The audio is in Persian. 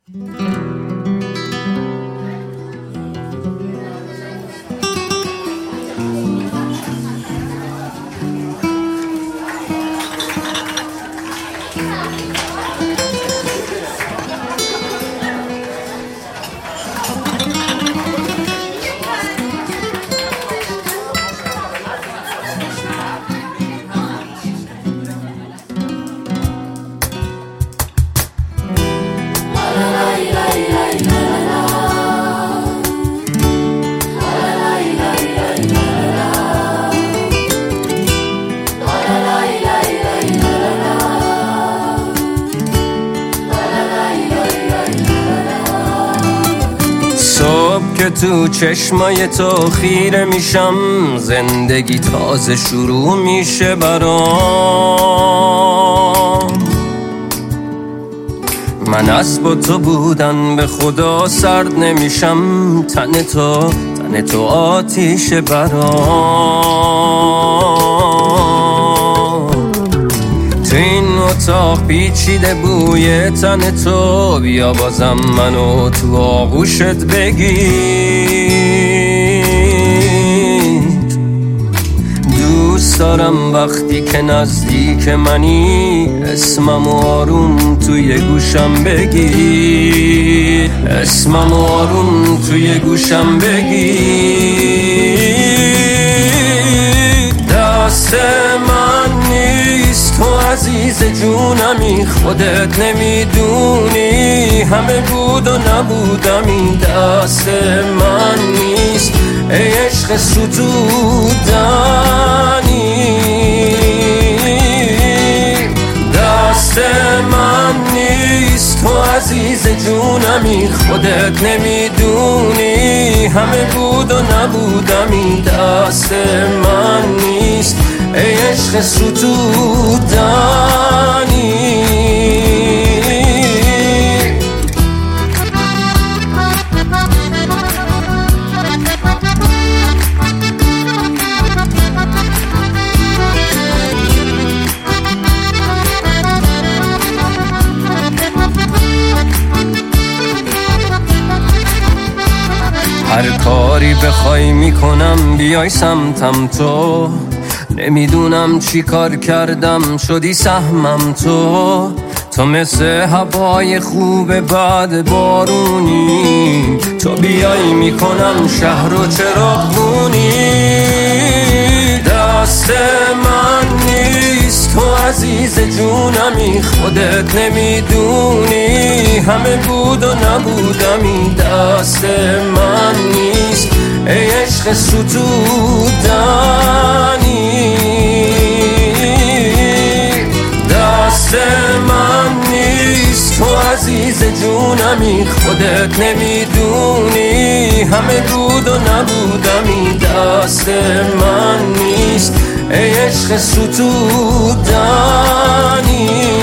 که تو چشمای تو خیره میشم، زندگی تازه شروع میشه برام. من از با تو بودن به خدا سرد نمیشم، تن تو آتیشه برام. تو این اتاق پیچیده بوی تن تو، بیا بازم منو تو آغوشت بگیر. دوست دارم وقتی که نزدیک منی، اسمم آروم توی گوشم بگیر، اسمم آروم توی گوشم بگیر. دست من نیست تو عزیز جونمی، خودت نمیدونی همه بود و نبودمی. دست من نیست ای عشق ستودنی، دست من نیست تو عزیز جونمی، خودت نمیدونی همه بود و نبودمی. دست من نیست ای عشق ستودنی. هر کاری بخوای میکنم بیای سمتم تو، نمیدونم چی کار کردم شدی سهمم تو مثل هوای خوب بعد بارونی، تو بیای میکنم شهر و چراغونی. دست من نیست تو عزیز جونمی، خودت نمیدونی همه بود و نبودمی. دست من نیست ای عشق ستودنی، دست من نیست تو عزیز جونمی، خودت نمیدونی همه بود و نبودمی. دست من نیست ای عشق ستودنی.